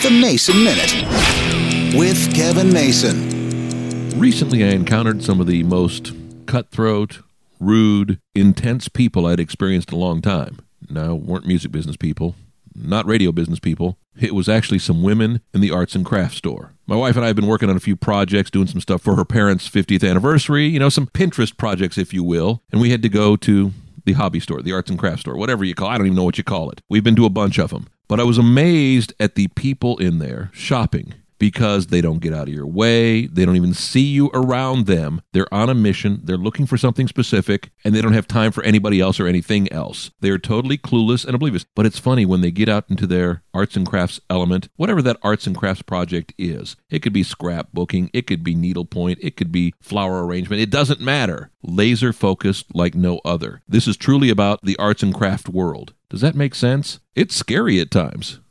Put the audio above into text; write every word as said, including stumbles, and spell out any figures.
The Mason Minute with Kevin Mason. Recently, I encountered some of the most cutthroat, rude, intense people I'd experienced in a long time. Now, weren't music business people, not radio business people. It was actually some women in the arts and crafts store. My wife and I have been working on a few projects, doing some stuff for her parents' fiftieth anniversary, you know, some Pinterest projects, if you will, and we had to go to the hobby store, the arts and crafts store, whatever you call it. I don't even know what you call it. We've been to a bunch of them. But I was amazed at the people in there shopping because they don't get out of your way. They don't even see you around them. They're on a mission. They're looking for something specific, and they don't have time for anybody else or anything else. They're totally clueless and oblivious. But it's funny when they get out into their arts and crafts element, whatever that arts and crafts project is. It could be scrapbooking. It could be needlepoint. It could be flower arrangement. It doesn't matter. Laser focused like no other. This is truly about the arts and craft world. Does that make sense? It's scary at times.